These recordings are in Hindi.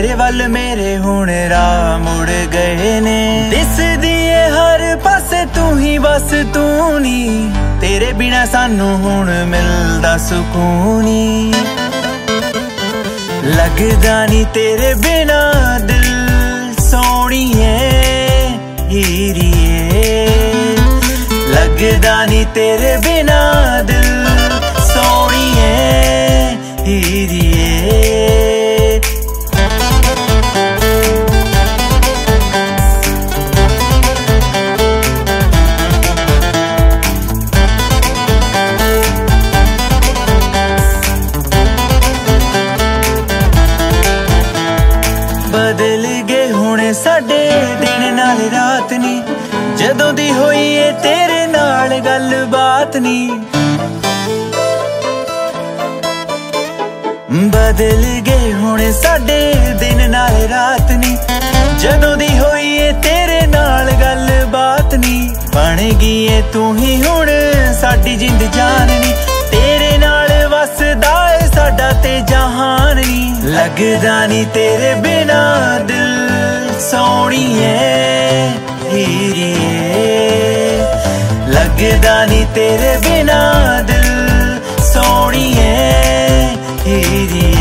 तेरे वल मेरे हुण राह मुड़ गए ने। दिसदी है हर पासे तू ही बस तू नी, तेरे बिना सानू हुण मिलदा सुकून नी। लगदा नी तेरे बिना दिल सोहणीए हीरिए, लगदा नी तेरे बिना दिल सोहणीए हीरिए। बदल गए हुणे साडे दिन नाल रात नी, जदों दी होई ए तेरे नाल गल बात नी। बदल गए हुणे साडे दिन नाल रात नी, जदों दी होई ए तेरे नाल गल बात नी। बन गई ए तू ही हुण साडी जिंद जान नी, तेरे नाल वसदा ए साडा ते जहान नी। लगदा नी तेरे बिना दिल सोहणीए हीरिए, लगदा नी तेरे बिना दिल सोहणीए हीरिए।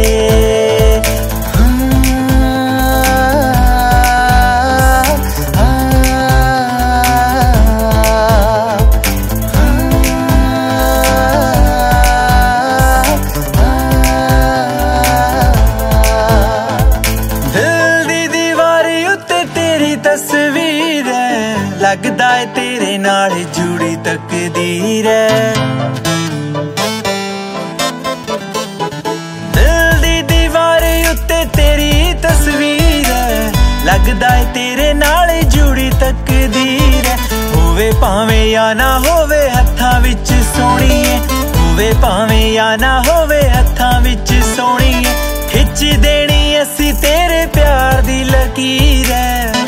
तस्वीर है लगदा है तेरे नाल जुड़ी तकदीर है। दिल दी दीवार उत्ते तेरी तस्वीर है, लगदा है तेरे नाल जुड़ी तकदीर है। होवे भावें या ना होवे हत्थां विच सोहणीए, होवे भावें या ना होवे हत्थां विच सोहणीए। खिच देनी असी तेरे प्यार दी लकीर है,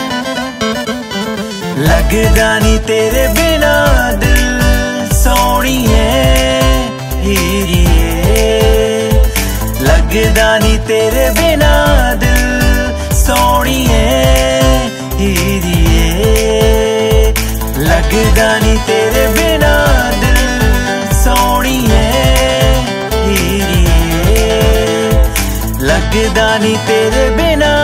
लगदा नी तेरे बिना दिल सोहणीए हीरिए, लगदा नी तेरे बिना दिल सोहणीए हीरिए, लगदा नी तेरे बिना दिल सोहणीए हीरिए, लगदा नी तेरे बिना